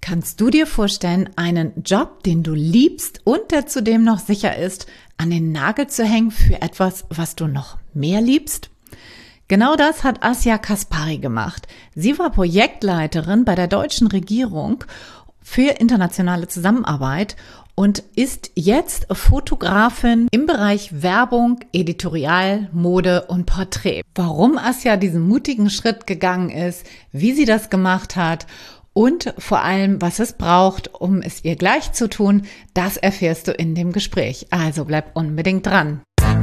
Kannst du dir vorstellen, einen Job, den du liebst und der zudem noch sicher ist, an den Nagel zu hängen für etwas, was du noch mehr liebst? Genau das hat Asja Kaspari gemacht. Sie war Projektleiterin bei der deutschen Regierung für internationale Zusammenarbeit und ist jetzt Fotografin im Bereich Werbung, Editorial, Mode und Porträt. Warum Asja diesen mutigen Schritt gegangen ist, wie sie das gemacht hat und vor allem, was es braucht, um es ihr gleich zu tun, das erfährst du in dem Gespräch. Also bleib unbedingt dran.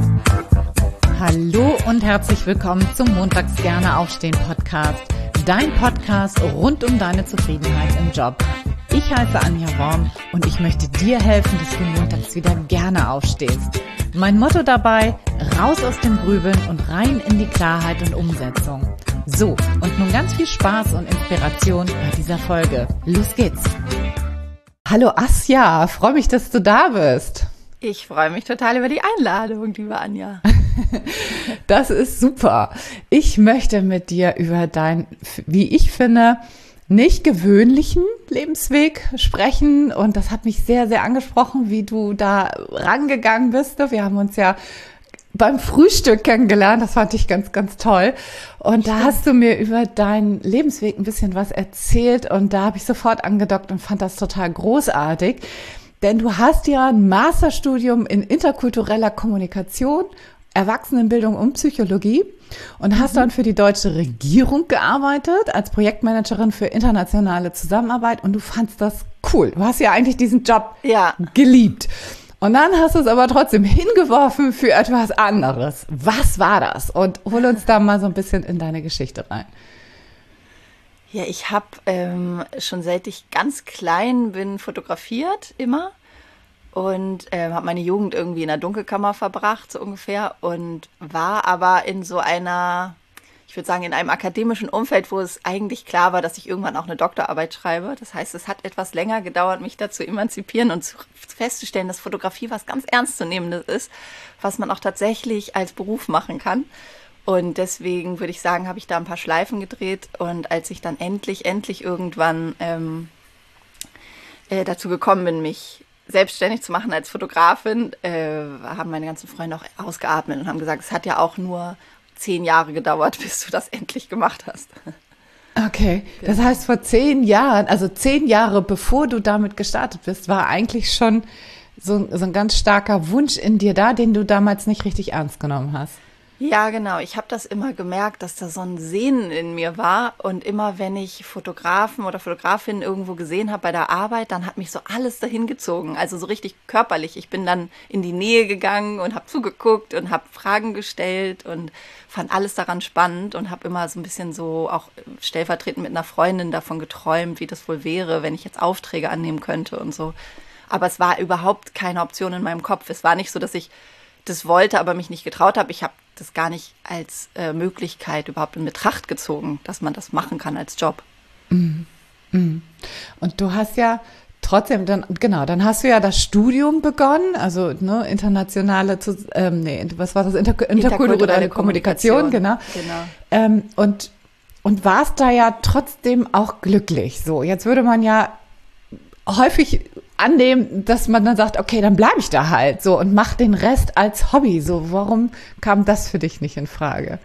Hallo und herzlich willkommen zum Montags gerne aufstehen Podcast. Dein Podcast rund um deine Zufriedenheit im Job. Ich heiße Anja Worm und ich möchte dir helfen, dass du montags wieder gerne aufstehst. Mein Motto dabei: raus aus dem Grübeln und rein in die Klarheit und Umsetzung. So, und nun ganz viel Spaß und Inspiration bei dieser Folge. Los geht's! Hallo Asja, freue mich, dass du da bist. Ich freue mich total über die Einladung, liebe Anja. Das ist super. Ich möchte mit dir über deinen, wie ich finde, nicht gewöhnlichen Lebensweg sprechen. Und das hat mich sehr, sehr angesprochen, wie du da rangegangen bist. Wir haben uns ja beim Frühstück kennengelernt. Das fand ich ganz, ganz toll. Und da hast du mir über deinen Lebensweg ein bisschen was erzählt. Und da habe ich sofort angedockt und fand das total großartig. Denn du hast ja ein Masterstudium in interkultureller Kommunikation, Erwachsenenbildung und Psychologie und hast dann für die deutsche Regierung gearbeitet als Projektmanagerin für internationale Zusammenarbeit und du fandst das cool. Du hast ja eigentlich diesen Job geliebt. Und dann hast du es aber trotzdem hingeworfen für etwas anderes. Was war das? Und hol uns da mal so ein bisschen in deine Geschichte rein. Ja, ich habe schon seit ich ganz klein bin fotografiert immer und habe meine Jugend irgendwie in der Dunkelkammer verbracht, so ungefähr, und war aber in so einer, ich würde sagen, in einem akademischen Umfeld, wo es eigentlich klar war, dass ich irgendwann auch eine Doktorarbeit schreibe. Das heißt, es hat etwas länger gedauert, mich da zu emanzipieren und festzustellen, dass Fotografie was ganz Ernstzunehmendes ist, was man auch tatsächlich als Beruf machen kann. Und deswegen würde ich sagen, habe ich da ein paar Schleifen gedreht. Und als ich dann endlich irgendwann dazu gekommen bin, mich selbstständig zu machen als Fotografin, haben meine ganzen Freunde auch ausgeatmet und haben gesagt, es hat ja auch nur 10 Jahre gedauert, bis du das endlich gemacht hast. Okay, das heißt vor 10 Jahren, also 10 Jahre bevor du damit gestartet bist, war eigentlich schon so ein ganz starker Wunsch in dir da, den du damals nicht richtig ernst genommen hast. Ja, genau. Ich habe das immer gemerkt, dass da so ein Sehnen in mir war. Und immer, wenn ich Fotografen oder Fotografinnen irgendwo gesehen habe bei der Arbeit, dann hat mich so alles dahin gezogen. Also so richtig körperlich. Ich bin dann in die Nähe gegangen und habe zugeguckt und habe Fragen gestellt und fand alles daran spannend und habe immer so ein bisschen so auch stellvertretend mit einer Freundin davon geträumt, wie das wohl wäre, wenn ich jetzt Aufträge annehmen könnte und so. Aber es war überhaupt keine Option in meinem Kopf. Es war nicht so, dass ich das wollte, aber mich nicht getraut habe. Ich habe das gar nicht als Möglichkeit überhaupt in Betracht gezogen, dass man das machen kann als Job. Und du hast ja trotzdem, dann hast du ja das Studium begonnen, also internationale, was war das, interkulturelle Kommunikation, genau. Und warst da ja trotzdem auch glücklich. So, jetzt würde man ja häufig annehmen, dass man dann sagt, okay, dann bleibe ich da halt so und mach den Rest als Hobby. So, warum kam das für dich nicht in Frage?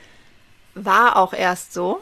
War auch erst so.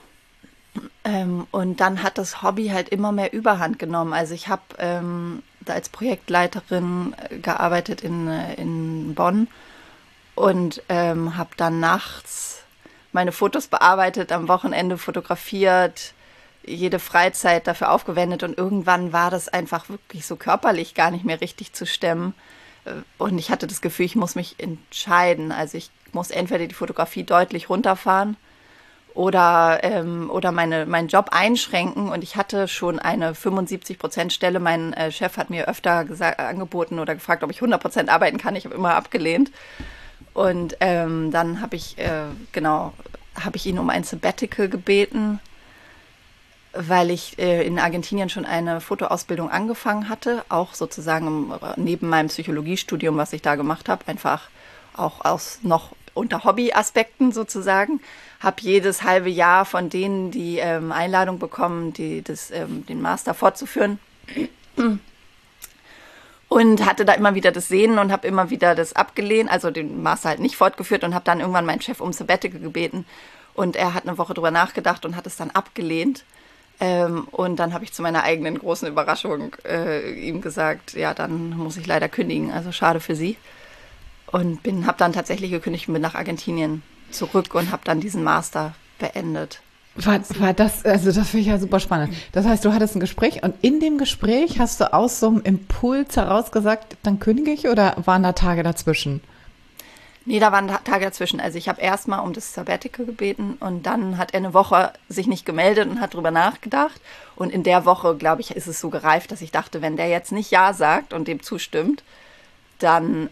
Und dann hat das Hobby halt immer mehr Überhand genommen. Also ich habe da als Projektleiterin gearbeitet in Bonn und habe dann nachts meine Fotos bearbeitet, am Wochenende fotografiert, jede Freizeit dafür aufgewendet und irgendwann war das einfach wirklich so körperlich gar nicht mehr richtig zu stemmen und ich hatte das Gefühl, ich muss mich entscheiden, also ich muss entweder die Fotografie deutlich runterfahren oder meinen Job einschränken und ich hatte schon eine 75% Stelle, mein Chef hat mir öfter angeboten oder gefragt, ob ich 100% arbeiten kann, ich habe immer abgelehnt und dann habe ich ihn um ein Sabbatical gebeten, weil ich in Argentinien schon eine Fotoausbildung angefangen hatte, auch sozusagen neben meinem Psychologiestudium, was ich da gemacht habe, einfach auch aus noch unter Hobbyaspekten sozusagen. Habe jedes halbe Jahr von denen die Einladung bekommen, den Master fortzuführen. Und hatte da immer wieder das Sehnen und habe immer wieder das abgelehnt, also den Master halt nicht fortgeführt und habe dann irgendwann meinen Chef um Sabbatical gebeten. Und er hat eine Woche drüber nachgedacht und hat es dann abgelehnt. Und dann habe ich zu meiner eigenen großen Überraschung ihm gesagt, ja, dann muss ich leider kündigen, also schade für Sie. Und habe dann tatsächlich gekündigt und bin nach Argentinien zurück und habe dann diesen Master beendet. War das, also das finde ich ja super spannend. Das heißt, du hattest ein Gespräch und in dem Gespräch hast du aus so einem Impuls heraus gesagt, dann kündige ich, oder waren da Tage dazwischen? Nee, da waren Tage dazwischen. Also ich habe erstmal um das Sabbatical gebeten und dann hat er eine Woche sich nicht gemeldet und hat drüber nachgedacht. Und in der Woche, glaube ich, ist es so gereift, dass ich dachte, wenn der jetzt nicht Ja sagt und dem zustimmt, dann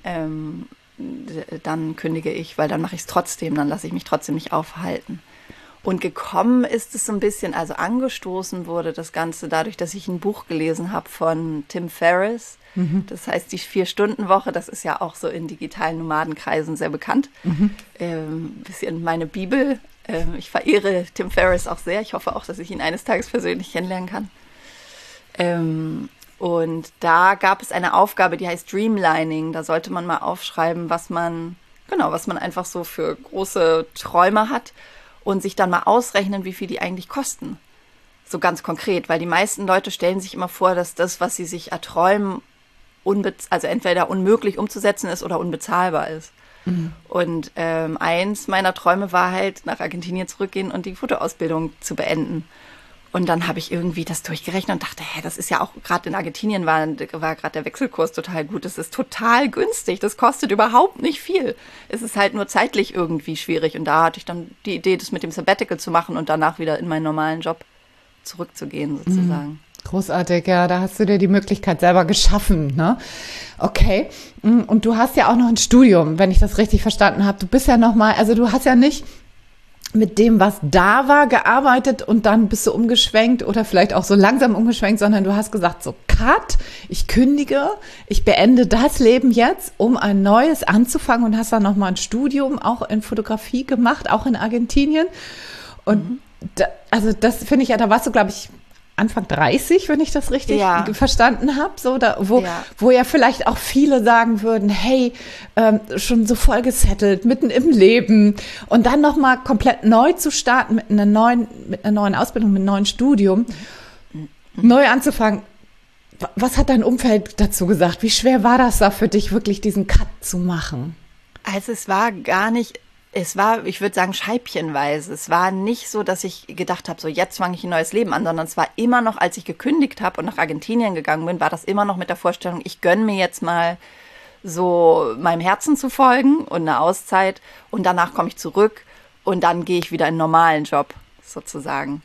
kündige ich, weil dann mache ich es trotzdem, dann lasse ich mich trotzdem nicht aufhalten. Und gekommen ist es so ein bisschen, also angestoßen wurde das Ganze dadurch, dass ich ein Buch gelesen habe von Tim Ferriss. Das heißt, die 4-Stunden-Woche, das ist ja auch so in digitalen Nomadenkreisen sehr bekannt. Bisschen meine Bibel. Ich verehre Tim Ferriss auch sehr. Ich hoffe auch, dass ich ihn eines Tages persönlich kennenlernen kann. Und da gab es eine Aufgabe, die heißt Dreamlining. Da sollte man mal aufschreiben, was man einfach so für große Träume hat und sich dann mal ausrechnen, wie viel die eigentlich kosten. So ganz konkret, weil die meisten Leute stellen sich immer vor, dass das, was sie sich erträumen, also entweder unmöglich umzusetzen ist oder unbezahlbar ist. Und eins meiner Träume war halt, nach Argentinien zurückgehen und die Fotoausbildung zu beenden. Und dann habe ich irgendwie das durchgerechnet und dachte, das ist ja auch, gerade in Argentinien war gerade der Wechselkurs total gut. Das ist total günstig. Das kostet überhaupt nicht viel. Es ist halt nur zeitlich irgendwie schwierig. Und da hatte ich dann die Idee, das mit dem Sabbatical zu machen und danach wieder in meinen normalen Job zurückzugehen, sozusagen. Großartig, ja, da hast du dir die Möglichkeit selber geschaffen, ne? Okay. Und du hast ja auch noch ein Studium, wenn ich das richtig verstanden habe. Du bist ja also du hast ja nicht mit dem, was da war, gearbeitet und dann bist du umgeschwenkt oder vielleicht auch so langsam umgeschwenkt, sondern du hast gesagt, so Cut, ich kündige, ich beende das Leben jetzt, um ein neues anzufangen, und hast dann nochmal ein Studium auch in Fotografie gemacht, auch in Argentinien. Und also das finde ich ja, da warst du, glaube ich, Anfang 30, wenn ich das richtig verstanden habe, so wo ja vielleicht auch viele sagen würden, hey, schon so voll gesettelt, mitten im Leben, und dann nochmal komplett neu zu starten mit einer neuen Ausbildung, mit einem neuen Studium, neu anzufangen. Was hat dein Umfeld dazu gesagt? Wie schwer war das da für dich, wirklich diesen Cut zu machen? Also es war gar nicht, ich würde sagen, scheibchenweise. Es war nicht so, dass ich gedacht habe, so jetzt fange ich ein neues Leben an, sondern es war immer noch, als ich gekündigt habe und nach Argentinien gegangen bin, war das immer noch mit der Vorstellung, ich gönne mir jetzt mal so meinem Herzen zu folgen und eine Auszeit, und danach komme ich zurück und dann gehe ich wieder in einen normalen Job sozusagen.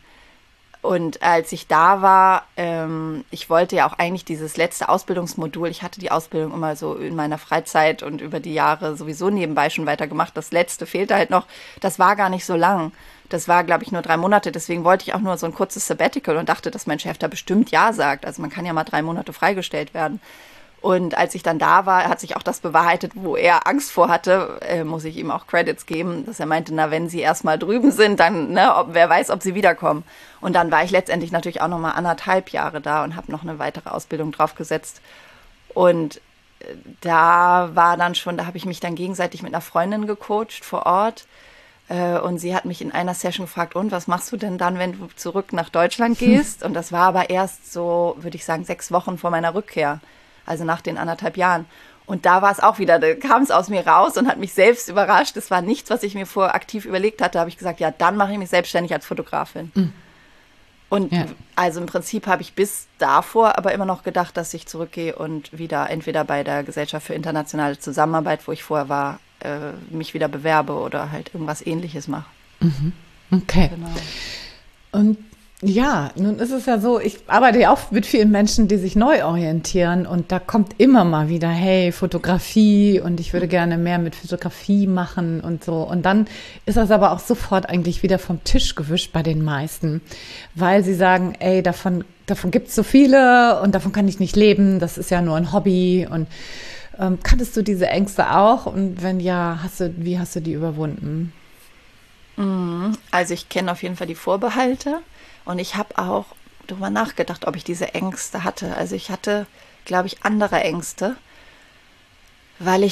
Und als ich da war, ich wollte ja auch eigentlich dieses letzte Ausbildungsmodul, ich hatte die Ausbildung immer so in meiner Freizeit und über die Jahre sowieso nebenbei schon weitergemacht. Das letzte fehlte halt noch, das war gar nicht so lang. Das war, glaube ich, nur 3 Monate. Deswegen wollte ich auch nur so ein kurzes Sabbatical und dachte, dass mein Chef da bestimmt Ja sagt. Also man kann ja mal 3 Monate freigestellt werden. Und als ich dann da war, hat sich auch das bewahrheitet, wo er Angst vor hatte, muss ich ihm auch Credits geben, dass er meinte, na, wenn sie erst mal drüben sind, dann, wer weiß, ob sie wiederkommen. Und dann war ich letztendlich natürlich auch noch mal 1,5 Jahre da und habe noch eine weitere Ausbildung draufgesetzt. Und da habe ich mich dann gegenseitig mit einer Freundin gecoacht vor Ort. Und sie hat mich in einer Session gefragt, und was machst du denn dann, wenn du zurück nach Deutschland gehst? Und das war aber erst so, würde ich sagen, 6 Wochen vor meiner Rückkehr. Also nach den 1,5 Jahren. Und da war es auch wieder, da kam es aus mir raus und hat mich selbst überrascht. Das war nichts, was ich mir vorher aktiv überlegt hatte. Da habe ich gesagt, ja, dann mache ich mich selbstständig als Fotografin. Und also im Prinzip habe ich bis davor aber immer noch gedacht, dass ich zurückgehe und wieder entweder bei der Gesellschaft für internationale Zusammenarbeit, wo ich vorher war, mich wieder bewerbe oder halt irgendwas Ähnliches mache. Okay. Genau. Und ja, nun ist es ja so, ich arbeite ja auch mit vielen Menschen, die sich neu orientieren, und da kommt immer mal wieder, hey, Fotografie, und ich würde gerne mehr mit Fotografie machen und so. Und dann ist das aber auch sofort eigentlich wieder vom Tisch gewischt bei den meisten, weil sie sagen, ey, davon gibt's so viele und davon kann ich nicht leben, das ist ja nur ein Hobby, und Kanntest du diese Ängste auch? Und wenn ja, wie hast du die überwunden? Also ich kenne auf jeden Fall die Vorbehalte und ich habe auch darüber nachgedacht, ob ich diese Ängste hatte. Also ich hatte, glaube ich, andere Ängste, weil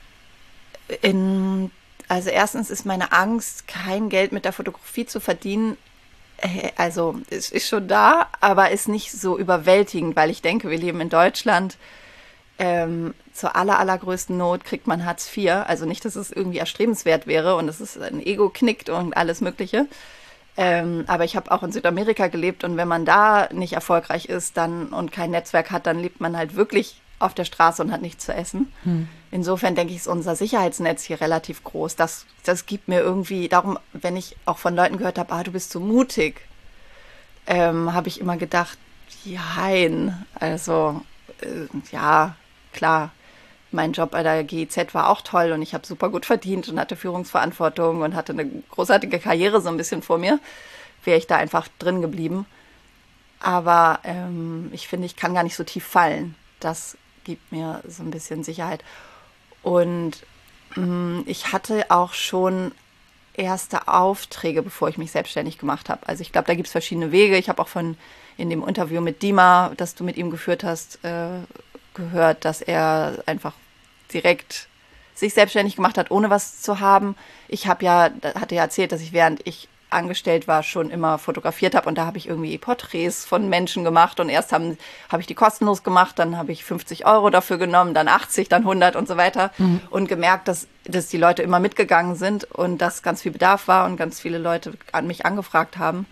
also erstens ist meine Angst, kein Geld mit der Fotografie zu verdienen. Also es ist schon da, aber ist nicht so überwältigend, weil ich denke, wir leben in Deutschland. Zur allergrößten Not kriegt man Hartz IV. Also nicht, dass es irgendwie erstrebenswert wäre und dass es ein Ego knickt und alles Mögliche. Aber ich habe auch in Südamerika gelebt und wenn man da nicht erfolgreich ist und kein Netzwerk hat, dann lebt man halt wirklich auf der Straße und hat nichts zu essen. Insofern denke ich, ist unser Sicherheitsnetz hier relativ groß. Das gibt mir irgendwie, darum, wenn ich auch von Leuten gehört habe, du bist so mutig, habe ich immer gedacht, jein, also ja, klar, mein Job bei der GIZ war auch toll und ich habe super gut verdient und hatte Führungsverantwortung und hatte eine großartige Karriere so ein bisschen vor mir. Wäre ich da einfach drin geblieben. Aber ich finde, ich kann gar nicht so tief fallen. Das gibt mir so ein bisschen Sicherheit. Und ich hatte auch schon erste Aufträge, bevor ich mich selbstständig gemacht habe. Also ich glaube, da gibt es verschiedene Wege. Ich habe auch in dem Interview mit Dima, das du mit ihm geführt hast, gehört, dass er einfach direkt sich selbstständig gemacht hat, ohne was zu haben. Ich hatte ja erzählt, dass ich, während ich angestellt war, schon immer fotografiert habe und da habe ich irgendwie Porträts von Menschen gemacht und erst habe ich die kostenlos gemacht, dann habe ich 50 Euro dafür genommen, dann 80, dann 100 und so weiter und gemerkt, dass die Leute immer mitgegangen sind und dass ganz viel Bedarf war und ganz viele Leute an mich angefragt haben.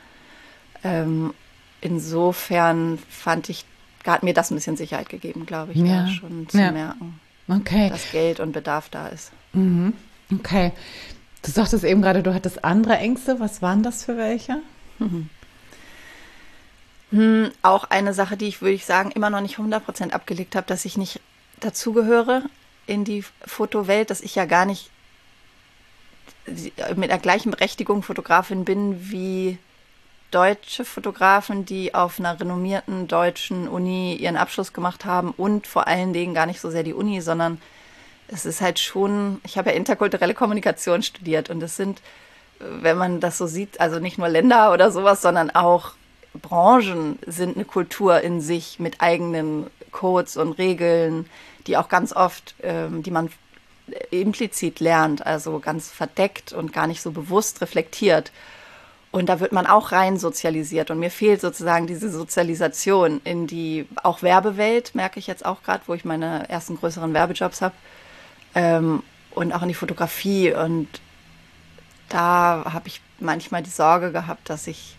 Insofern hat mir das ein bisschen Sicherheit gegeben, glaube ich, da schon zu merken, dass Geld und Bedarf da ist. Okay. Du sagtest eben gerade, du hattest andere Ängste. Was waren das für welche? Auch eine Sache, die ich, würde ich sagen, immer noch nicht 100% abgelegt habe, dass ich nicht dazugehöre in die Fotowelt, dass ich ja gar nicht mit der gleichen Berechtigung Fotografin bin wie deutsche Fotografen, die auf einer renommierten deutschen Uni ihren Abschluss gemacht haben und vor allen Dingen gar nicht so sehr die Uni, sondern es ist halt schon, ich habe ja interkulturelle Kommunikation studiert und es sind, wenn man das so sieht, also nicht nur Länder oder sowas, sondern auch Branchen sind eine Kultur in sich mit eigenen Codes und Regeln, die auch ganz oft, die man implizit lernt, also ganz verdeckt und gar nicht so bewusst reflektiert. Und da wird man auch rein sozialisiert. Und mir fehlt sozusagen diese Sozialisation in die auch Werbewelt, merke ich jetzt auch gerade, wo ich meine ersten größeren Werbejobs habe. Und auch in die Fotografie. Und da habe ich manchmal die Sorge gehabt, dass ich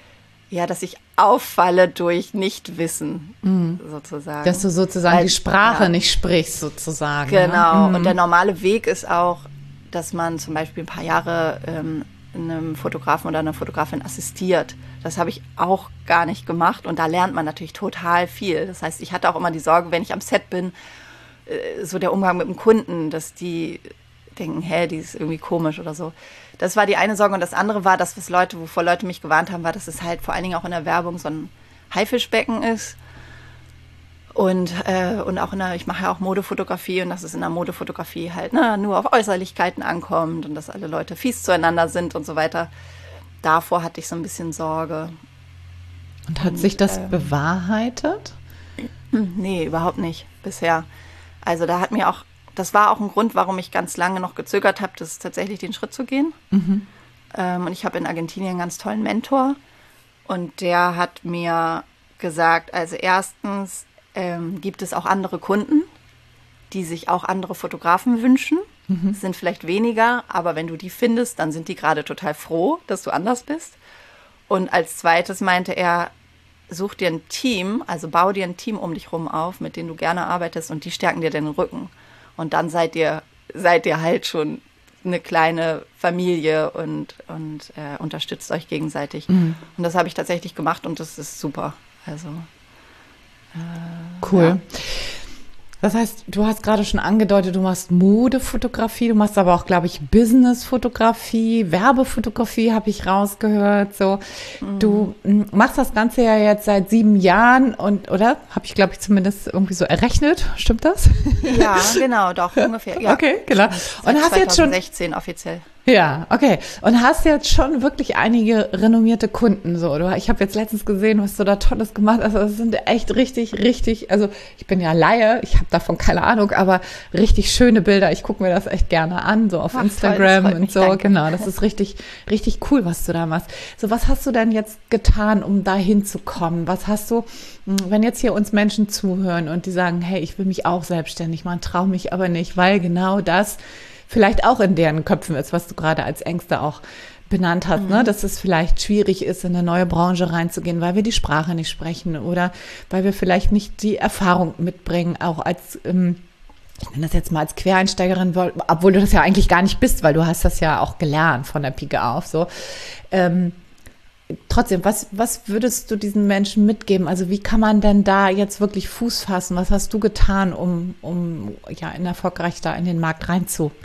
auffalle durch Nichtwissen, sozusagen. Dass du sozusagen die Sprache nicht sprichst, sozusagen. Genau. Und der normale Weg ist auch, dass man zum Beispiel ein paar Jahre einem Fotografen oder einer Fotografin assistiert. Das habe ich auch gar nicht gemacht und da lernt man natürlich total viel. Das heißt, ich hatte auch immer die Sorge, wenn ich am Set bin, so der Umgang mit dem Kunden, dass die denken, die ist irgendwie komisch oder so. Das war die eine Sorge und das andere war, wovor Leute mich gewarnt haben, war, dass es halt vor allen Dingen auch in der Werbung so ein Haifischbecken ist. Und auch ich mache ja auch Modefotografie und dass es in der Modefotografie halt nur auf Äußerlichkeiten ankommt und dass alle Leute fies zueinander sind und so weiter. Davor hatte ich so ein bisschen Sorge. Und hat sich das bewahrheitet? Nee, überhaupt nicht bisher. Also das war auch ein Grund, warum ich ganz lange noch gezögert habe, das tatsächlich den Schritt zu gehen. Und ich habe in Argentinien einen ganz tollen Mentor und der hat mir gesagt, also erstens, gibt es auch andere Kunden, die sich auch andere Fotografen wünschen. Es sind vielleicht weniger, aber wenn du die findest, dann sind die gerade total froh, dass du anders bist. Und als zweites meinte er, such dir ein Team, also bau dir ein Team um dich rum auf, mit denen du gerne arbeitest und die stärken dir den Rücken. Und dann seid ihr halt schon eine kleine Familie und unterstützt euch gegenseitig. Und das habe ich tatsächlich gemacht und das ist super. Also cool. Ja. Das heißt, du hast gerade schon angedeutet, du machst Modefotografie, du machst aber auch, glaube ich, Businessfotografie, Werbefotografie, habe ich rausgehört. So, du machst das Ganze ja jetzt seit 7 Jahren oder? Habe ich, glaube ich, zumindest irgendwie so errechnet. Stimmt das? Ja, genau, doch, ungefähr. Ja. Okay, genau. Seit Und hast jetzt schon 2016 offiziell. Ja, okay. Und hast jetzt schon wirklich einige renommierte Kunden so. Ich habe jetzt letztens gesehen, was du da Tolles gemacht hast. Also das sind echt richtig, also ich bin ja Laie, ich habe davon keine Ahnung, aber richtig schöne Bilder. Ich gucke mir das echt gerne an, so auf Instagram toll, und so. danke. Genau, das ist richtig cool, was du da machst. So, was hast du denn jetzt getan, um da hinzukommen? Was hast du, wenn jetzt hier uns Menschen zuhören und die sagen, hey, ich will mich auch selbstständig machen, traue mich aber nicht, weil genau das vielleicht auch in deren Köpfen ist, was du gerade als Ängste auch benannt hast, ne? Dass es vielleicht schwierig ist, in eine neue Branche reinzugehen, weil wir die Sprache nicht sprechen oder weil wir vielleicht nicht die Erfahrung mitbringen, auch als, ich nenne das jetzt mal als Quereinsteigerin, obwohl du das ja eigentlich gar nicht bist, weil du hast das ja auch gelernt von der Pike auf, so. Trotzdem, was würdest du diesen Menschen mitgeben? Also wie kann man denn da jetzt wirklich Fuß fassen? Was hast du getan, um ja erfolgreich da in den Markt reinzugehen?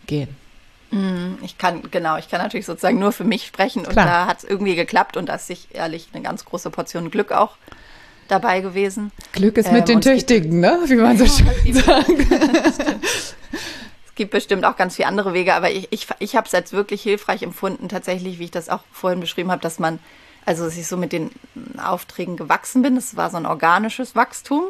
Ich kann natürlich sozusagen nur für mich sprechen und Klar. da hat es irgendwie geklappt und da ist sich ehrlich eine ganz große Portion Glück auch dabei gewesen. Glück ist mit den Tüchtigen, ne? Wie man so schön sagt. Es gibt bestimmt auch ganz viele andere Wege, aber ich habe es als wirklich hilfreich empfunden, tatsächlich, wie ich das auch vorhin beschrieben habe, dass ich so mit den Aufträgen gewachsen bin. Das war so ein organisches Wachstum.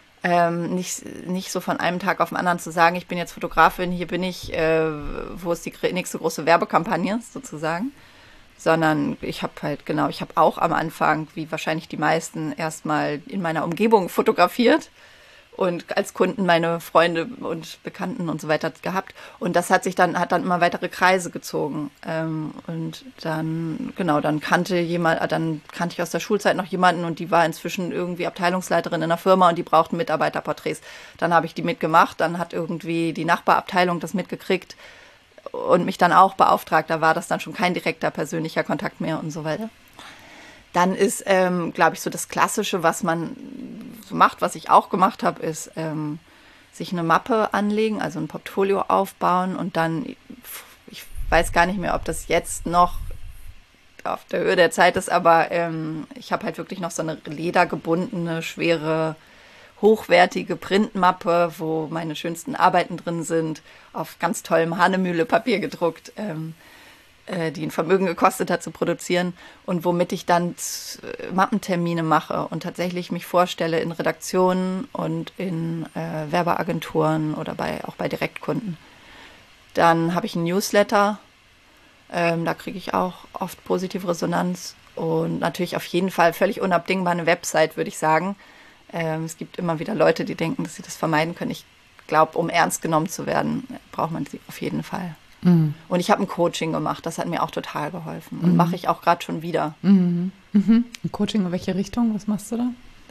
Nicht so von einem Tag auf den anderen zu sagen, ich bin jetzt Fotografin, hier bin ich, wo ist die nächste große Werbekampagne sozusagen, sondern ich habe auch am Anfang, wie wahrscheinlich die meisten, erstmal in meiner Umgebung fotografiert und als Kunden meine Freunde und Bekannten und so weiter gehabt. Und das hat dann immer weitere Kreise gezogen. Und dann kannte ich aus der Schulzeit noch jemanden und die war inzwischen irgendwie Abteilungsleiterin in einer Firma und die brauchten Mitarbeiterporträts. Dann habe ich die mitgemacht, dann hat irgendwie die Nachbarabteilung das mitgekriegt und mich dann auch beauftragt. Da war das dann schon kein direkter persönlicher Kontakt mehr und so weiter. Dann ist, glaube ich, so das Klassische, was man so macht, was ich auch gemacht habe, ist sich eine Mappe anlegen, also ein Portfolio aufbauen und dann, ich weiß gar nicht mehr, ob das jetzt noch auf der Höhe der Zeit ist, aber ich habe halt wirklich noch so eine ledergebundene, schwere, hochwertige Printmappe, wo meine schönsten Arbeiten drin sind, auf ganz tollem Hahnemühle-Papier gedruckt, die ein Vermögen gekostet hat zu produzieren und womit ich dann Mappentermine mache und tatsächlich mich vorstelle in Redaktionen und in Werbeagenturen oder auch bei Direktkunden. Dann habe ich einen Newsletter, da kriege ich auch oft positive Resonanz und natürlich auf jeden Fall völlig unabdingbar eine Website, würde ich sagen. Es gibt immer wieder Leute, die denken, dass sie das vermeiden können. Ich glaube, um ernst genommen zu werden, braucht man sie auf jeden Fall. Und ich habe ein Coaching gemacht, das hat mir auch total geholfen und mache ich auch gerade schon wieder. Ein Coaching in welche Richtung? Was machst du da?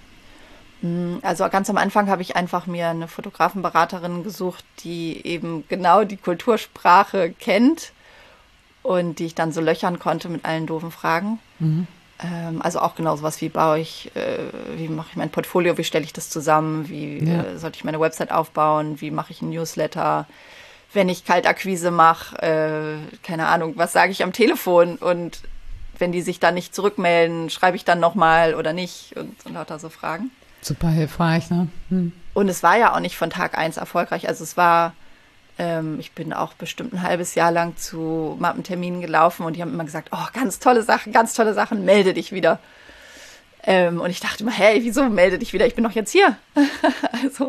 Also ganz am Anfang habe ich einfach mir eine Fotografenberaterin gesucht, die eben genau die Kultursprache kennt und die ich dann so löchern konnte mit allen doofen Fragen. Also auch genau sowas wie wie mache ich mein Portfolio, wie stelle ich das zusammen, wie sollte ich meine Website aufbauen, wie mache ich einen Newsletter, wenn ich Kaltakquise mache, keine Ahnung, was sage ich am Telefon und wenn die sich dann nicht zurückmelden, schreibe ich dann nochmal oder nicht und lauter so Fragen. Super hilfreich, ne? Und es war ja auch nicht von Tag 1 erfolgreich, also es war, ich bin auch bestimmt ein halbes Jahr lang zu Mappenterminen gelaufen und die haben immer gesagt, oh, ganz tolle Sachen, melde dich wieder. Und ich dachte immer, hey, wieso melde dich wieder, ich bin doch jetzt hier. Also...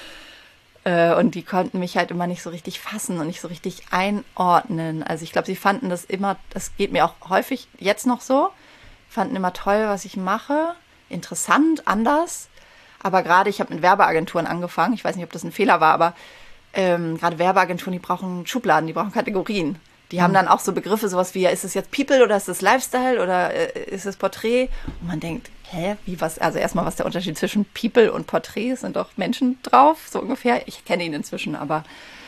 Und die konnten mich halt immer nicht so richtig fassen und nicht so richtig einordnen. Also ich glaube, sie fanden das geht mir auch häufig jetzt noch so, fanden immer toll, was ich mache, interessant, anders. Aber gerade, ich habe mit Werbeagenturen angefangen, ich weiß nicht, ob das ein Fehler war, aber gerade Werbeagenturen, die brauchen Schubladen, die brauchen Kategorien. Die haben dann auch so Begriffe, sowas wie, ist es jetzt People oder ist es Lifestyle oder ist es Porträt? Und man denkt, also erstmal, was der Unterschied zwischen People und Porträt ist, sind doch Menschen drauf, so ungefähr. Ich kenne ihn inzwischen, aber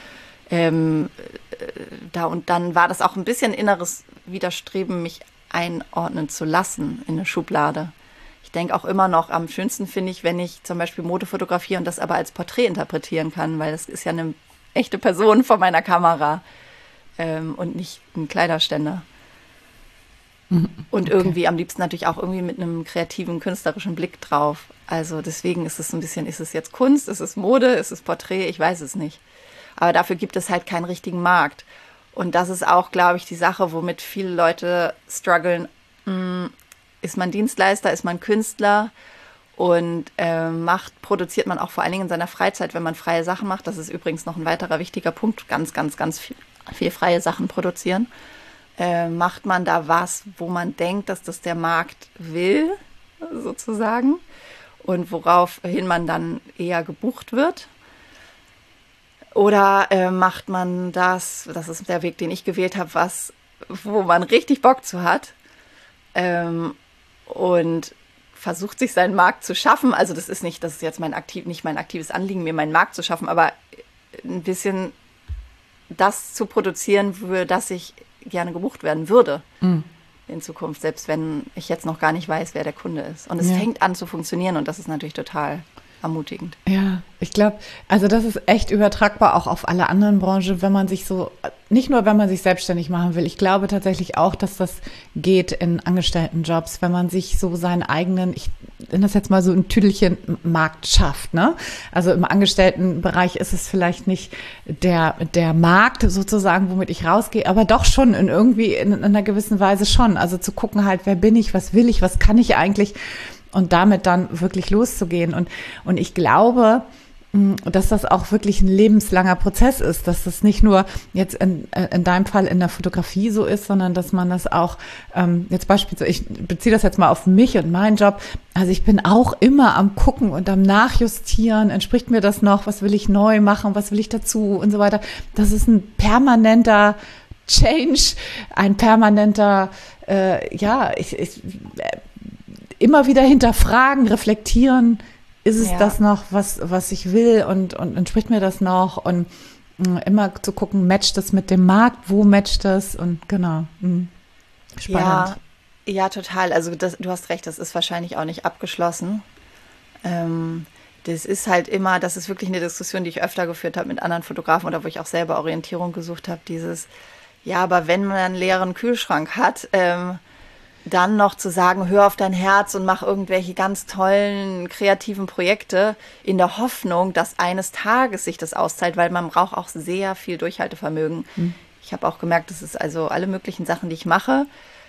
da und dann war das auch ein bisschen inneres Widerstreben, mich einordnen zu lassen in eine Schublade. Ich denke auch immer noch, am schönsten finde ich, wenn ich zum Beispiel Mode fotografiere und das aber als Porträt interpretieren kann, weil das ist ja eine echte Person vor meiner Kamera und nicht ein Kleiderständer. Und irgendwie am liebsten natürlich auch irgendwie mit einem kreativen, künstlerischen Blick drauf. Also deswegen ist es so ein bisschen, ist es jetzt Kunst, ist es Mode, ist es Porträt, ich weiß es nicht. Aber dafür gibt es halt keinen richtigen Markt. Und das ist auch, glaube ich, die Sache, womit viele Leute strugglen. Ist man Dienstleister, ist man Künstler und produziert man auch vor allen Dingen in seiner Freizeit, wenn man freie Sachen macht. Das ist übrigens noch ein weiterer wichtiger Punkt, ganz, ganz, ganz viel freie Sachen produzieren. Macht man da was, wo man denkt, dass das der Markt will, sozusagen, und woraufhin man dann eher gebucht wird? Oder macht man das ist der Weg, den ich gewählt habe, wo man richtig Bock zu hat und versucht, sich seinen Markt zu schaffen. Also das ist jetzt nicht mein aktives Anliegen, mir meinen Markt zu schaffen, aber ein bisschen das zu produzieren, für das ich gerne gebucht werden würde in Zukunft, selbst wenn ich jetzt noch gar nicht weiß, wer der Kunde ist. Und es fängt an zu funktionieren und das ist natürlich total ermutigend. Ja, ich glaube, also das ist echt übertragbar auch auf alle anderen Branchen, wenn man sich nicht nur, wenn man sich selbstständig machen will, ich glaube tatsächlich auch, dass das geht in Angestelltenjobs, wenn man sich so seinen eigenen, ich nenne das jetzt mal so ein Tüdelchen Markt schafft, ne? Also im Angestelltenbereich ist es vielleicht nicht der Markt sozusagen, womit ich rausgehe, aber doch schon in einer gewissen Weise schon. Also zu gucken halt, wer bin ich, was will ich, was kann ich eigentlich? Und damit dann wirklich loszugehen. Und ich glaube, dass das auch wirklich ein lebenslanger Prozess ist, dass das nicht nur jetzt in deinem Fall in der Fotografie so ist, sondern dass man das auch, jetzt beispielsweise, ich beziehe das jetzt mal auf mich und meinen Job, also ich bin auch immer am Gucken und am Nachjustieren, entspricht mir das noch, was will ich neu machen, was will ich dazu und so weiter. Das ist ein permanenter Change, ein permanenter, immer wieder hinterfragen, reflektieren, ist es das noch, was ich will und entspricht mir das noch und immer zu gucken, matcht das mit dem Markt, wo matcht das und genau, spannend. Ja, total, also du hast recht, das ist wahrscheinlich auch nicht abgeschlossen. Das ist halt immer, das ist wirklich eine Diskussion, die ich öfter geführt habe mit anderen Fotografen oder wo ich auch selber Orientierung gesucht habe, aber wenn man einen leeren Kühlschrank hat, dann noch zu sagen, hör auf dein Herz und mach irgendwelche ganz tollen, kreativen Projekte in der Hoffnung, dass eines Tages sich das auszahlt, weil man braucht auch sehr viel Durchhaltevermögen. Ich habe auch gemerkt, das ist also alle möglichen Sachen, die ich mache,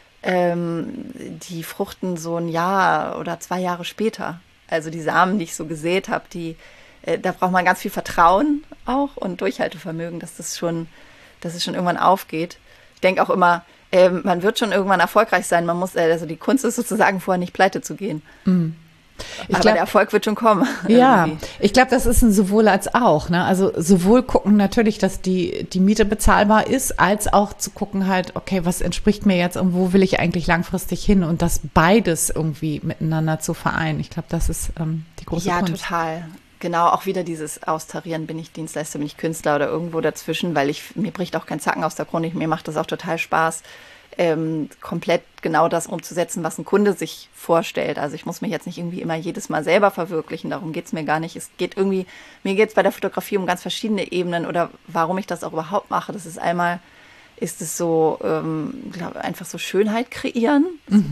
die fruchten so ein Jahr oder 2 Jahre später. Also die Samen, die ich so gesät habe, da braucht man ganz viel Vertrauen auch und Durchhaltevermögen, dass das schon irgendwann aufgeht. Ich denke auch immer, man wird schon irgendwann erfolgreich sein. Man muss, also die Kunst ist sozusagen vorher nicht pleite zu gehen. Aber der Erfolg wird schon kommen. Ja, ich glaube, das ist ein sowohl als auch. Ne? Also sowohl gucken natürlich, dass die Miete bezahlbar ist, als auch zu gucken halt, okay, was entspricht mir jetzt und wo will ich eigentlich langfristig hin und das beides irgendwie miteinander zu vereinen. Ich glaube, das ist die große Kunst. Ja, total. Genau, auch wieder dieses Austarieren, bin ich Dienstleister, bin ich Künstler oder irgendwo dazwischen, weil mir bricht auch kein Zacken aus der Krone. Mir macht das auch total Spaß, komplett genau das umzusetzen, was ein Kunde sich vorstellt. Also ich muss mich jetzt nicht irgendwie immer jedes Mal selber verwirklichen, darum geht es mir gar nicht. Mir geht es bei der Fotografie um ganz verschiedene Ebenen oder warum ich das auch überhaupt mache. Das ist einmal, so, einfach so Schönheit kreieren.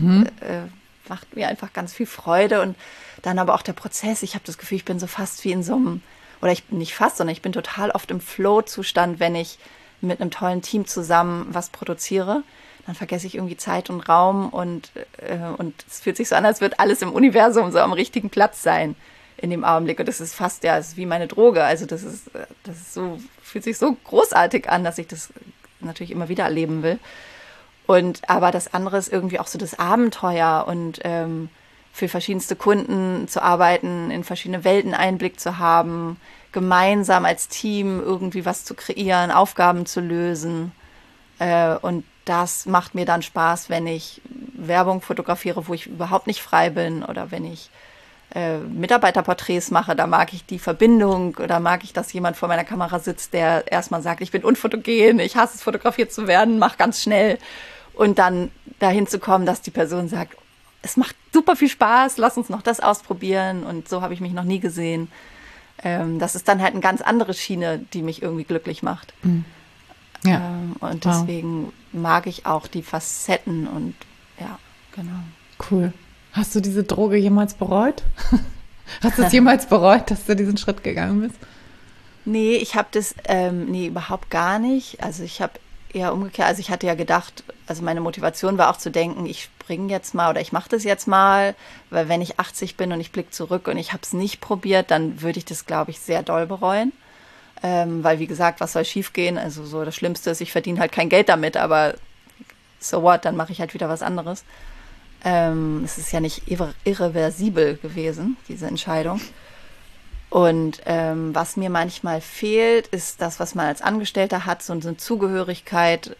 Macht mir einfach ganz viel Freude und dann aber auch der Prozess. Ich habe das Gefühl, ich bin so fast wie in so einem, oder ich bin nicht fast, sondern ich bin total oft im Flow-Zustand, wenn ich mit einem tollen Team zusammen was produziere. Dann vergesse ich irgendwie Zeit und Raum und es fühlt sich so an, als würde alles im Universum so am richtigen Platz sein in dem Augenblick. Und das ist fast, es ist wie meine Droge. Also das ist so, fühlt sich so großartig an, dass ich das natürlich immer wieder erleben will. Aber das andere ist irgendwie auch so das Abenteuer und für verschiedenste Kunden zu arbeiten, in verschiedene Welten Einblick zu haben, gemeinsam als Team irgendwie was zu kreieren, Aufgaben zu lösen. Und das macht mir dann Spaß, wenn ich Werbung fotografiere, wo ich überhaupt nicht frei bin oder wenn ich Mitarbeiterporträts mache, da mag ich die Verbindung oder mag ich, dass jemand vor meiner Kamera sitzt, der erstmal sagt, ich bin unfotogen, ich hasse es, fotografiert zu werden, mach ganz schnell. Und dann dahin zu kommen, dass die Person sagt, es macht super viel Spaß, lass uns noch das ausprobieren und so habe ich mich noch nie gesehen. Das ist dann halt eine ganz andere Schiene, die mich irgendwie glücklich macht. Ja. Und deswegen mag ich auch die Facetten und ja, genau. Cool. Hast du diese Droge jemals bereut? Hast du es jemals bereut, dass du diesen Schritt gegangen bist? Nee, ich habe das, überhaupt gar nicht. Also ich habe eher umgekehrt, also ich hatte ja gedacht, also meine Motivation war auch zu denken, ich springe jetzt mal oder ich mache das jetzt mal, weil wenn ich 80 bin und ich blicke zurück und ich habe es nicht probiert, dann würde ich das, glaube ich, sehr doll bereuen. Weil, wie gesagt, was soll schiefgehen? Also so das Schlimmste ist, ich verdiene halt kein Geld damit, aber so what, dann mache ich halt wieder was anderes. Es ist ja nicht irreversibel gewesen, diese Entscheidung. Und was mir manchmal fehlt, ist das, was man als Angestellter hat, so eine Zugehörigkeit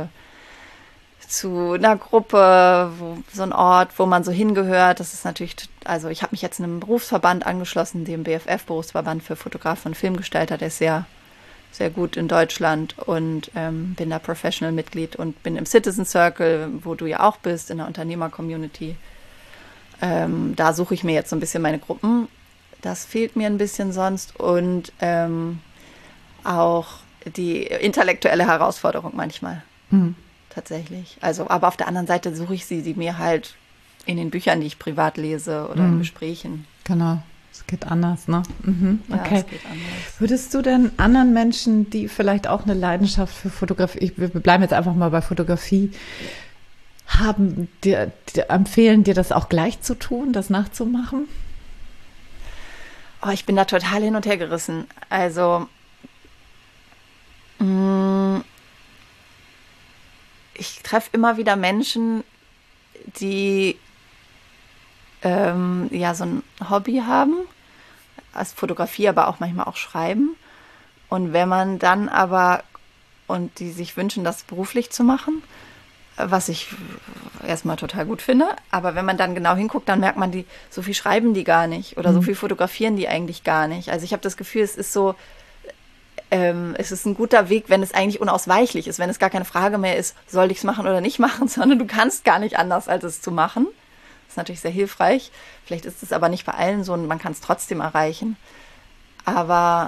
zu einer Gruppe, so ein Ort, wo man so hingehört. Das ist natürlich, also ich habe mich jetzt einem Berufsverband angeschlossen, dem BFF, Berufsverband für Fotografen und Filmgestalter, der ist sehr, sehr gut in Deutschland und bin da Professional-Mitglied und bin im Citizen Circle, wo du ja auch bist, in der Unternehmer-Community. Da suche ich mir jetzt so ein bisschen meine Gruppen. Das fehlt mir ein bisschen sonst und auch die intellektuelle Herausforderung manchmal. Tatsächlich. Also, aber auf der anderen Seite suche ich sie mir halt in den Büchern, die ich privat lese oder in Gesprächen. Genau. Es geht anders, ne? Ja, okay. es geht anders. Würdest du denn anderen Menschen, die vielleicht auch eine Leidenschaft für Fotografie, wir bleiben jetzt einfach mal bei Fotografie, haben, dir empfehlen, dir das auch gleich zu tun, das nachzumachen? Oh, ich bin da total hin und her gerissen. Also, ich treffe immer wieder Menschen, die ja so ein Hobby haben, als Fotografie, aber auch manchmal auch Schreiben. Und wenn man dann aber, und die sich wünschen, das beruflich zu machen, was ich erstmal total gut finde, aber wenn man dann genau hinguckt, dann merkt man, so viel schreiben die gar nicht oder so viel fotografieren die eigentlich gar nicht. Also ich habe das Gefühl, es ist so, es ist ein guter Weg, wenn es eigentlich unausweichlich ist, wenn es gar keine Frage mehr ist, soll ich es machen oder nicht machen, sondern du kannst gar nicht anders, als es zu machen. Das ist natürlich sehr hilfreich. Vielleicht ist es aber nicht bei allen so und man kann es trotzdem erreichen. Aber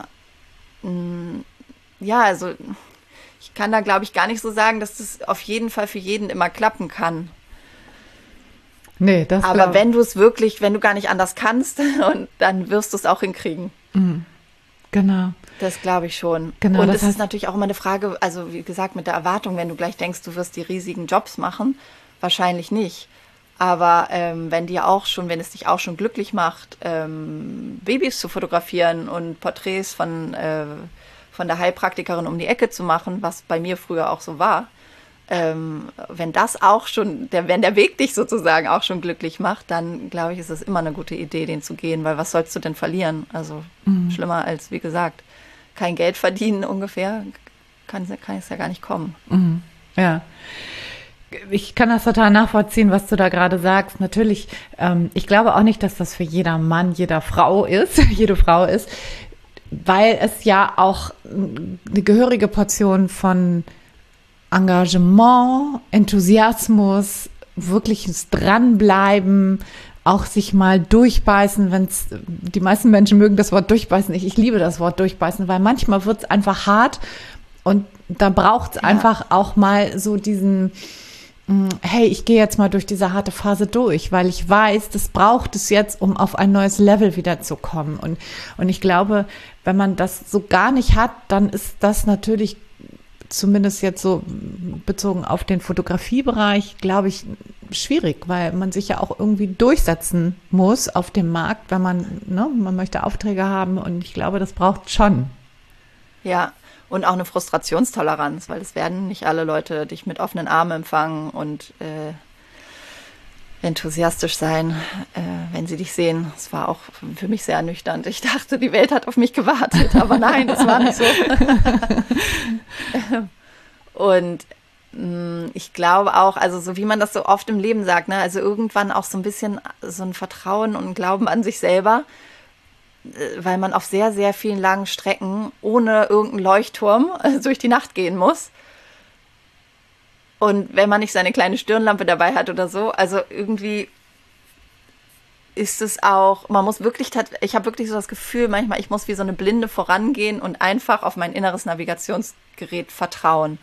ja, also ich kann da, glaube ich, gar nicht so sagen, dass das auf jeden Fall für jeden immer klappen kann. Nee, das aber wenn du es wirklich, wenn du gar nicht anders kannst, und dann wirst du es auch hinkriegen. Genau. Das glaube ich schon. Genau, und es ist natürlich auch immer eine Frage, also wie gesagt, mit der Erwartung, wenn du gleich denkst, du wirst die riesigen Jobs machen, wahrscheinlich nicht. Aber wenn es dich auch schon glücklich macht, Babys zu fotografieren und Porträts von der Heilpraktikerin um die Ecke zu machen, was bei mir früher auch so war, wenn das auch schon, wenn der Weg dich sozusagen auch schon glücklich macht, dann glaube ich, ist es immer eine gute Idee, den zu gehen, weil was sollst du denn verlieren? Also schlimmer als, wie gesagt, kein Geld verdienen ungefähr, kann es ja gar nicht kommen. Ja. Ich kann das total nachvollziehen, was du da gerade sagst. Natürlich, ich glaube auch nicht, dass das für jeder Mann, jede Frau ist, weil es ja auch eine gehörige Portion von Engagement, Enthusiasmus, wirkliches Dranbleiben, auch sich mal durchbeißen, die meisten Menschen mögen das Wort durchbeißen, ich liebe das Wort durchbeißen, weil manchmal wird es einfach hart und da braucht es einfach auch mal so diesen, hey, ich gehe jetzt mal durch diese harte Phase durch, weil ich weiß, das braucht es jetzt, um auf ein neues Level wieder zu kommen. Und ich glaube, wenn man das so gar nicht hat, dann ist das natürlich, zumindest jetzt so bezogen auf den Fotografiebereich, glaube ich, schwierig, weil man sich ja auch irgendwie durchsetzen muss auf dem Markt, wenn man möchte Aufträge haben und ich glaube, das braucht schon. Ja, und auch eine Frustrationstoleranz, weil es werden nicht alle Leute dich mit offenen Armen empfangen und enthusiastisch sein, wenn sie dich sehen. Es war auch für mich sehr ernüchternd. Ich dachte, die Welt hat auf mich gewartet, aber nein, das war nicht so. Und ich glaube auch, also so wie man das so oft im Leben sagt, ne, also irgendwann auch so ein bisschen so ein Vertrauen und ein Glauben an sich selber, weil man auf sehr, sehr vielen langen Strecken ohne irgendeinen Leuchtturm durch die Nacht gehen muss. Und wenn man nicht seine kleine Stirnlampe dabei hat oder so, also irgendwie ist es auch, man muss wirklich, ich habe wirklich so das Gefühl, manchmal, ich muss wie so eine Blinde vorangehen und einfach auf mein inneres Navigationsgerät vertrauen.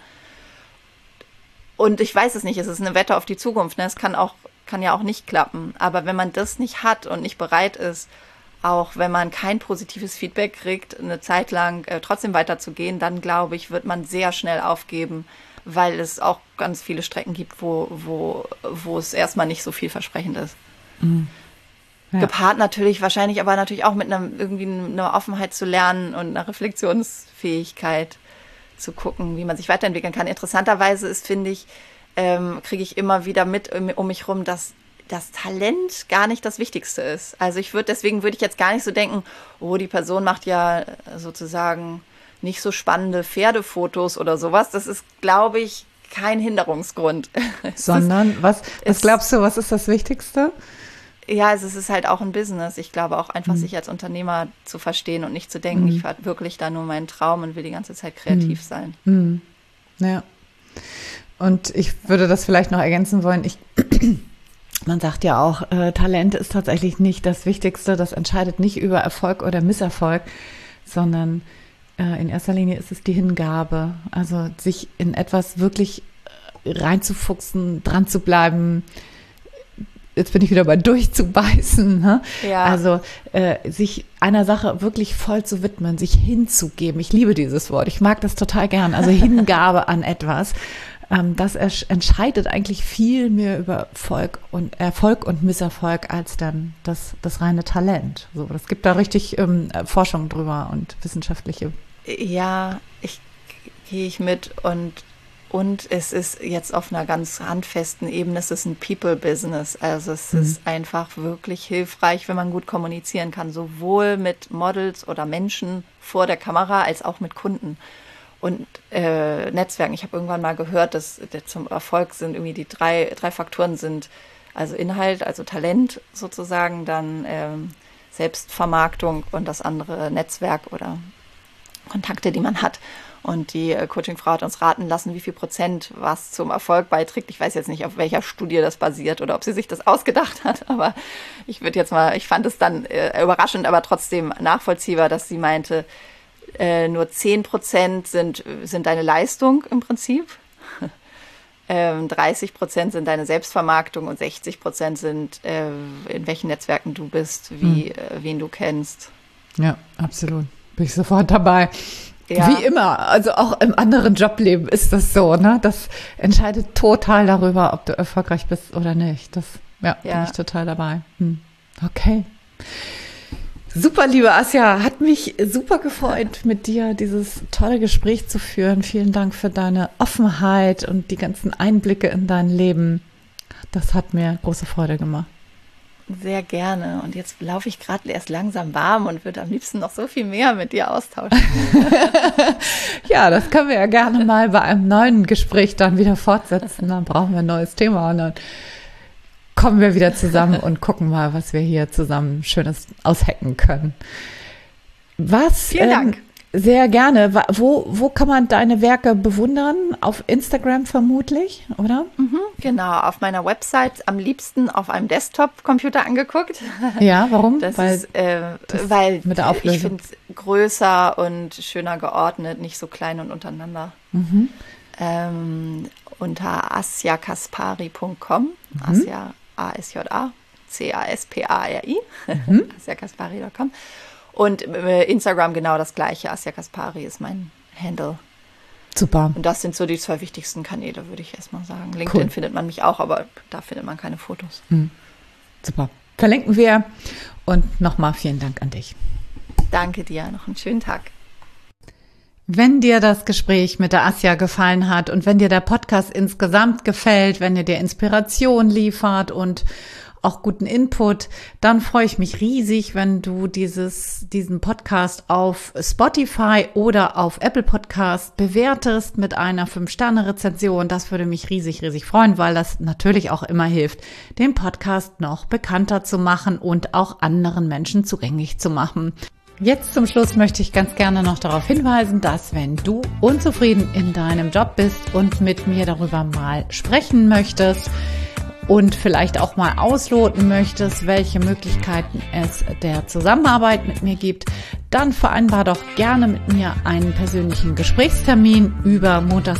Und ich weiß es nicht, es ist eine Wette auf die Zukunft, ne? Es kann ja auch nicht klappen. Aber wenn man das nicht hat und nicht bereit ist, auch wenn man kein positives Feedback kriegt, eine Zeit lang trotzdem weiterzugehen, dann glaube ich, wird man sehr schnell aufgeben, weil es auch ganz viele Strecken gibt, wo es erstmal nicht so vielversprechend ist. Mhm. Ja. Gepaart wahrscheinlich aber natürlich auch mit irgendwie einer Offenheit zu lernen und einer Reflexionsfähigkeit zu gucken, wie man sich weiterentwickeln kann. Interessanterweise ist, finde ich, kriege ich immer wieder mit um mich rum, dass das Talent gar nicht das Wichtigste ist. Also deswegen würde ich jetzt gar nicht so denken, oh, die Person macht ja sozusagen nicht so spannende Pferdefotos oder sowas. Das ist, glaube ich, kein Hinderungsgrund. Sondern, was glaubst du, was ist das Wichtigste? Ja, also es ist halt auch ein Business. Ich glaube auch einfach, sich als Unternehmer zu verstehen und nicht zu denken, ich habe wirklich da nur meinen Traum und will die ganze Zeit kreativ sein. Ja. Und ich würde das vielleicht noch ergänzen wollen. Man sagt ja auch, Talent ist tatsächlich nicht das Wichtigste. Das entscheidet nicht über Erfolg oder Misserfolg, sondern in erster Linie ist es die Hingabe. Also sich in etwas wirklich reinzufuchsen, dran zu bleiben. Jetzt bin ich wieder bei durchzubeißen. Ne? Ja. Also sich einer Sache wirklich voll zu widmen, sich hinzugeben. Ich liebe dieses Wort. Ich mag das total gern. Also Hingabe an etwas. Das entscheidet eigentlich viel mehr über Erfolg und Misserfolg als dann das reine Talent. So, das gibt da richtig Forschung drüber und wissenschaftliche. Ja, gehe ich mit und es ist jetzt auf einer ganz handfesten Ebene, es ist ein People-Business. Also es ist einfach wirklich hilfreich, wenn man gut kommunizieren kann, sowohl mit Models oder Menschen vor der Kamera als auch mit Kunden. Und Netzwerken. Ich habe irgendwann mal gehört, dass zum Erfolg sind irgendwie die drei Faktoren sind, also Inhalt, also Talent sozusagen, dann Selbstvermarktung und das andere Netzwerk oder Kontakte, die man hat. Und die Coaching-Frau hat uns raten lassen, wie viel Prozent was zum Erfolg beiträgt. Ich weiß jetzt nicht, auf welcher Studie das basiert oder ob sie sich das ausgedacht hat, aber ich fand es dann überraschend, aber trotzdem nachvollziehbar, dass sie meinte, nur 10% sind deine Leistung im Prinzip, 30% sind deine Selbstvermarktung und 60% sind, in welchen Netzwerken du bist, wen du kennst. Ja, absolut. Bin ich sofort dabei. Ja. Wie immer, also auch im anderen Jobleben ist das so, ne? Das entscheidet total darüber, ob du erfolgreich bist oder nicht. Bin ich total dabei. Okay. Super, liebe Asja, hat mich super gefreut, mit dir dieses tolle Gespräch zu führen. Vielen Dank für deine Offenheit und die ganzen Einblicke in dein Leben. Das hat mir große Freude gemacht. Sehr gerne. Und jetzt laufe ich gerade erst langsam warm und würde am liebsten noch so viel mehr mit dir austauschen. Ja, das können wir ja gerne mal bei einem neuen Gespräch dann wieder fortsetzen. Dann brauchen wir ein neues Thema und dann kommen wir wieder zusammen und gucken mal, was wir hier zusammen Schönes aushacken können. Vielen Dank. Sehr gerne. Wo kann man deine Werke bewundern? Auf Instagram vermutlich, oder? Genau, auf meiner Website am liebsten auf einem Desktop-Computer angeguckt. Ja, warum? Weil mit der Auflösung. Ich finde es größer und schöner geordnet, nicht so klein und untereinander. Unter asjakaspari.com, Asja, A-S-J-A, C-A-S-P-A-R-I, asjakaspari.com. Und Instagram genau das gleiche, Asja Kaspari ist mein Handle. Super. Und das sind so die 2 wichtigsten Kanäle, würde ich erstmal sagen. LinkedIn findet man mich auch, aber da findet man keine Fotos. Super. Verlinken wir und nochmal vielen Dank an dich. Danke dir, noch einen schönen Tag. Wenn dir das Gespräch mit der Asja gefallen hat und wenn dir der Podcast insgesamt gefällt, wenn er dir Inspiration liefert und auch guten Input, dann freue ich mich riesig, wenn du diesen Podcast auf Spotify oder auf Apple Podcast bewertest mit einer 5-Sterne-Rezension. Das würde mich riesig, riesig freuen, weil das natürlich auch immer hilft, den Podcast noch bekannter zu machen und auch anderen Menschen zugänglich zu machen. Jetzt zum Schluss möchte ich ganz gerne noch darauf hinweisen, dass wenn du unzufrieden in deinem Job bist und mit mir darüber mal sprechen möchtest, und vielleicht auch mal ausloten möchtest, welche Möglichkeiten es der Zusammenarbeit mit mir gibt, dann vereinbar doch gerne mit mir einen persönlichen Gesprächstermin über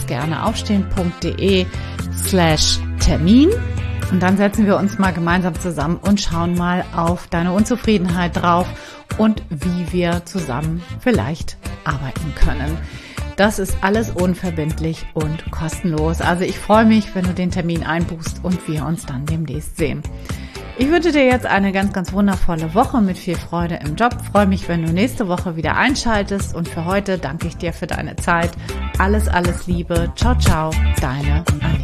montagsgerneaufstehen.de/Termin. Und dann setzen wir uns mal gemeinsam zusammen und schauen mal auf deine Unzufriedenheit drauf und wie wir zusammen vielleicht arbeiten können. Das ist alles unverbindlich und kostenlos. Also ich freue mich, wenn du den Termin einbuchst und wir uns dann demnächst sehen. Ich wünsche dir jetzt eine ganz, ganz wundervolle Woche mit viel Freude im Job. Freue mich, wenn du nächste Woche wieder einschaltest. Und für heute danke ich dir für deine Zeit. Alles, alles Liebe. Ciao, ciao. Deine Anja.